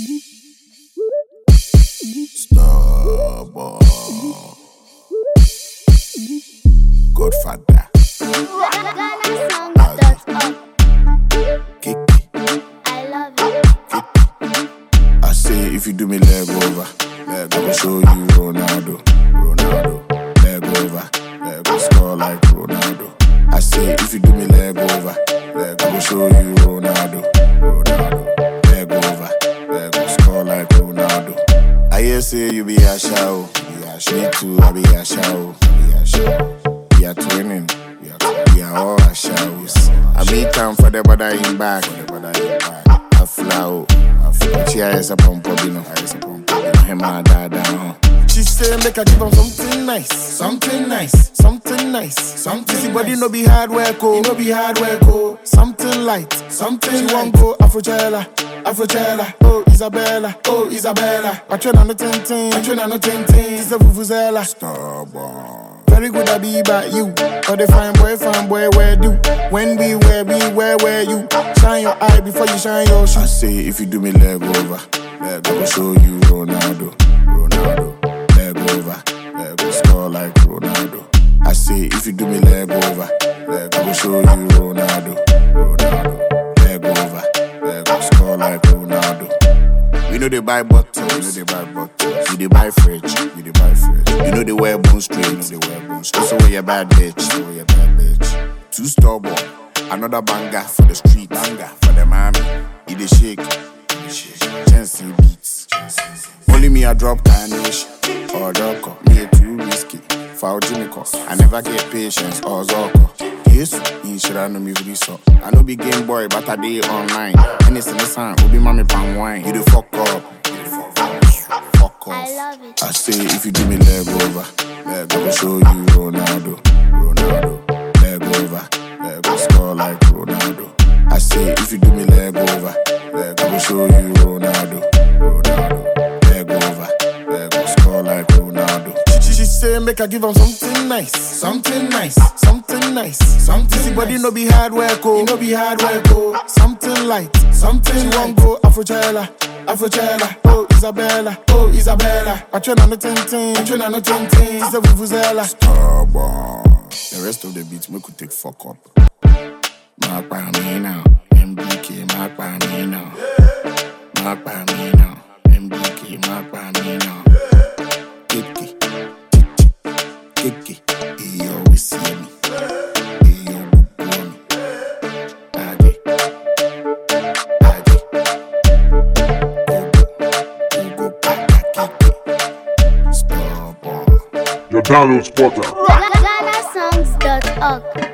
Stubborn. Godfather. Kiki. I love it. I say if you do me leg over, leg over, show you Ronaldo. Leg over, leg over, score like Ronaldo. I say if you do me leg over, leg over, show you Ronaldo. Leg over, leg over, score like Ronaldo. I hear say you be a show, me too, I be a show. We are twinning, we are all a shows. I be time for the body in back, I flow. She has a pump up, him and dada. She say make I give him something nice. Something body no be hard work, oh. Something light, something she won't go Afrochella. Oh Isabella. I train on the tintin. It's a vuvuzela. Stubborn. Very good I be by you. Or the fine boy, where do? When we where you? Shine your eye before you shine your shoe. I say if you do me leg over, show you Ronaldo. Leg over, score like Ronaldo. I say if you do me leg over, show you Ronaldo. Leg over, score like Ronaldo. We know they buy bottles, we they buy fridge. You know they wear bone straight, So wear your bad bitch, Too stubborn, another banger for the street, banger for the mommy. He dey shake, Chelsea beats. Only me I drop carnation, or doko, me too risky. Foul Jimiko, I never get patience or zoko. Yes, you should have known me for this. I know be Game Boy, but I dey online. Anything the sign, will be mommy palm wine. You the fuck up. I love it. I say if you do me leg over, show you Ronaldo. Leg over, score like Ronaldo. I say if you do me leg over, show you Ronaldo. Leg over, score like Ronaldo. She say make I give him something nice. Something body no be hard work, oh. Something light, something she won't go Afrochella. Oh Isabella. I train on the tintin. It's a vuvuzela. Stubborn. The rest of the beats we could take fuck up. Mark by me now. MBK, mark by me now. Mark by me now. MBK, mark by me now. Kiki, he always see me. He always boo me. Daddy. Go back, Kiki. Stubborn. Your download spotter. GhanaSongs.org